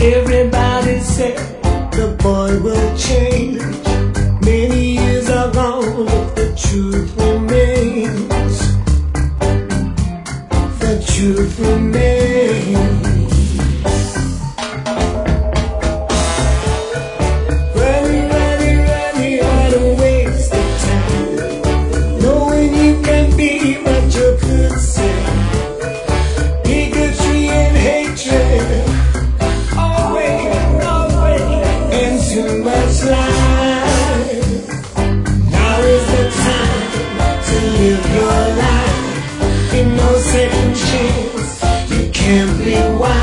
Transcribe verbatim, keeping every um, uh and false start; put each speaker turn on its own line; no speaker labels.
Everybody said the boy will change. Many years are gone, but the truth remains. The truth remains. Running, running, running, I don't waste the time. Knowing you can be what you could say. Bigotry and hatred. Too much life. Now is the time to live your life. In no second chance, you can't be wise.